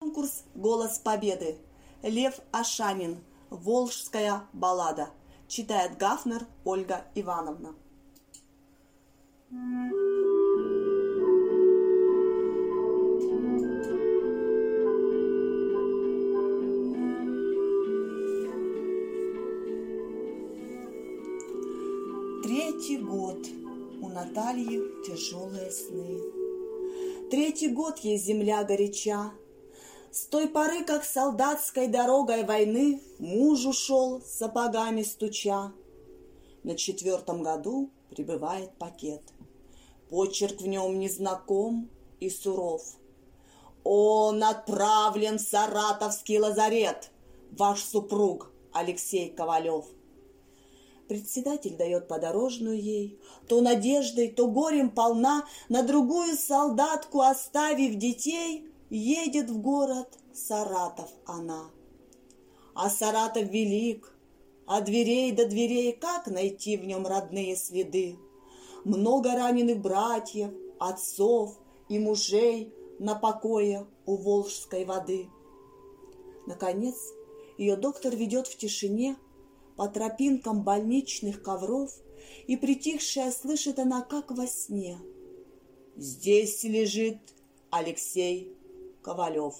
Конкурс «Голос Победы». Лев Ашанин. Волжская баллада. Читает Гафнер Ольга Ивановна. Третий год у Натальи тяжелые сны. Третий год ей земля горяча. С той поры, как солдатской дорогой войны муж ушел, сапогами стуча. На 4-м году прибывает пакет. Почерк в нем незнаком и суров. Он отправлен в Саратовский лазарет, ваш супруг Алексей Ковалев. Председатель дает подорожную ей, то надеждой, то горем полна, на другую солдатку, оставив детей, едет в город Саратов она. А Саратов велик, от дверей до дверей, как найти в нем родные следы? Много раненых братьев, отцов и мужей на покое у Волжской воды. Наконец, ее доктор ведет в тишине по тропинкам больничных ковров, и притихшая слышит она, как во сне: здесь лежит Алексей Ковалев.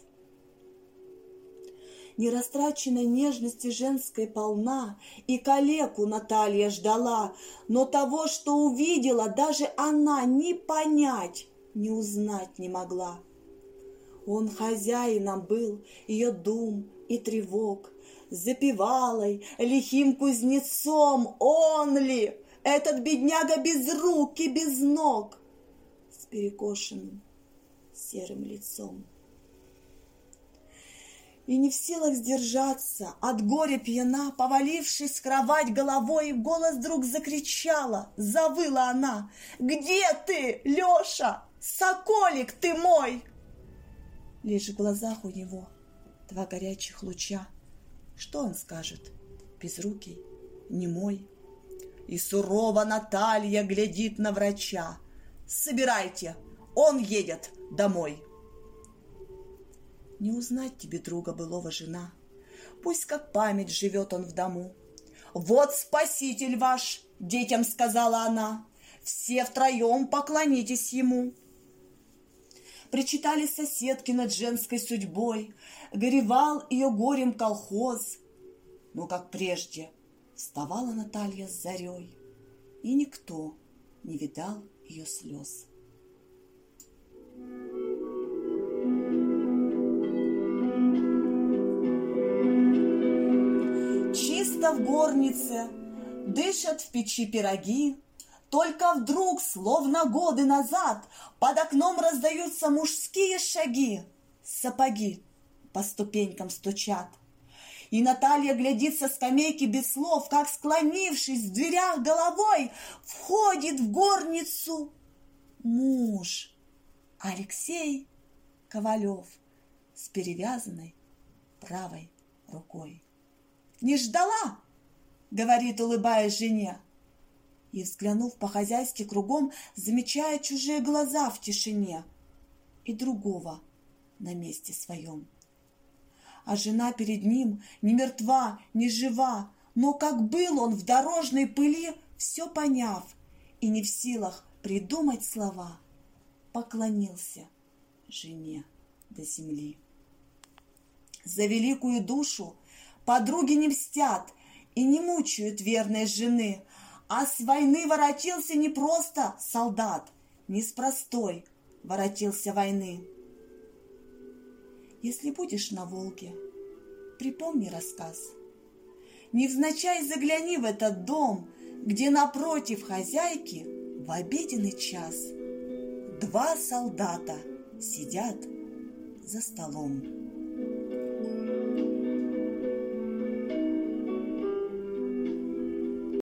Нерастраченной нежности женской полна, и калеку Наталья ждала, но того, что увидела, даже она ни понять, ни узнать не могла. Он хозяином был ее дум и тревог, запевалой, лихим кузнецом. Он ли, этот бедняга без рук и без ног, с перекошенным серым лицом? И не в силах сдержаться, от горя пьяна, повалившись в кровать головой, в голос вдруг закричала, завыла она: «Где ты, Леша? Соколик ты мой!» Лишь в глазах у него 2 горячих луча. Что он скажет, безрукий, немой? И сурово Наталья глядит на врача: «Собирайте, он едет домой». Не узнать тебе друга былого, жена, пусть как память живет он в дому. «Вот спаситель ваш», — детям сказала она, «все втроем поклонитесь ему». Причитали соседки над женской судьбой, горевал ее горем колхоз. Но, как прежде, вставала Наталья с зарей, и никто не видал ее слез. Чисто в горнице, дышат в печи пироги. Только вдруг, словно годы назад, под окном раздаются мужские шаги. Сапоги по ступенькам стучат. И Наталья глядит со скамейки без слов, как, склонившись в дверях головой, входит в горницу муж Алексей Ковалев с перевязанной правой рукой. «Не ждала?» — говорит, улыбаясь жене. И, взглянув по-хозяйски кругом, замечая чужие глаза в тишине и другого на месте своем. А жена перед ним не мертва, не жива, но как был он в дорожной пыли, все поняв и не в силах придумать слова, поклонился жене до земли. За великую душу подруги не мстят и не мучают верной жены, а с войны воротился не просто солдат, не с простой воротился войны. Если будешь на Волге, припомни рассказ. Невзначай загляни в этот дом, где напротив хозяйки в обеденный час 2 солдата сидят за столом.